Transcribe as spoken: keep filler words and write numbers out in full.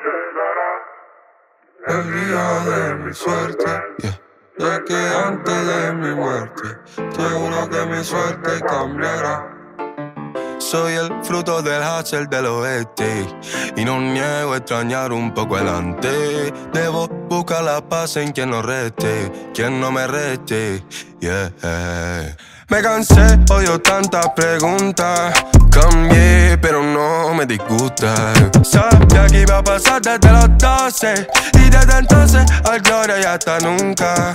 El día de mi suerte, yeah. De que antes de mi muerte, seguro que mi suerte cambiará. Soy el fruto del hustle del oeste y no niego extrañar un poco el antes. Debo buscar la paz en quien no reste, quien no me reste, yeah. Me cansé, odio tantas preguntas. Cambié, pero no me disgusta. Sabía que iba a pasar desde los doce y desde entonces al gloria y hasta nunca.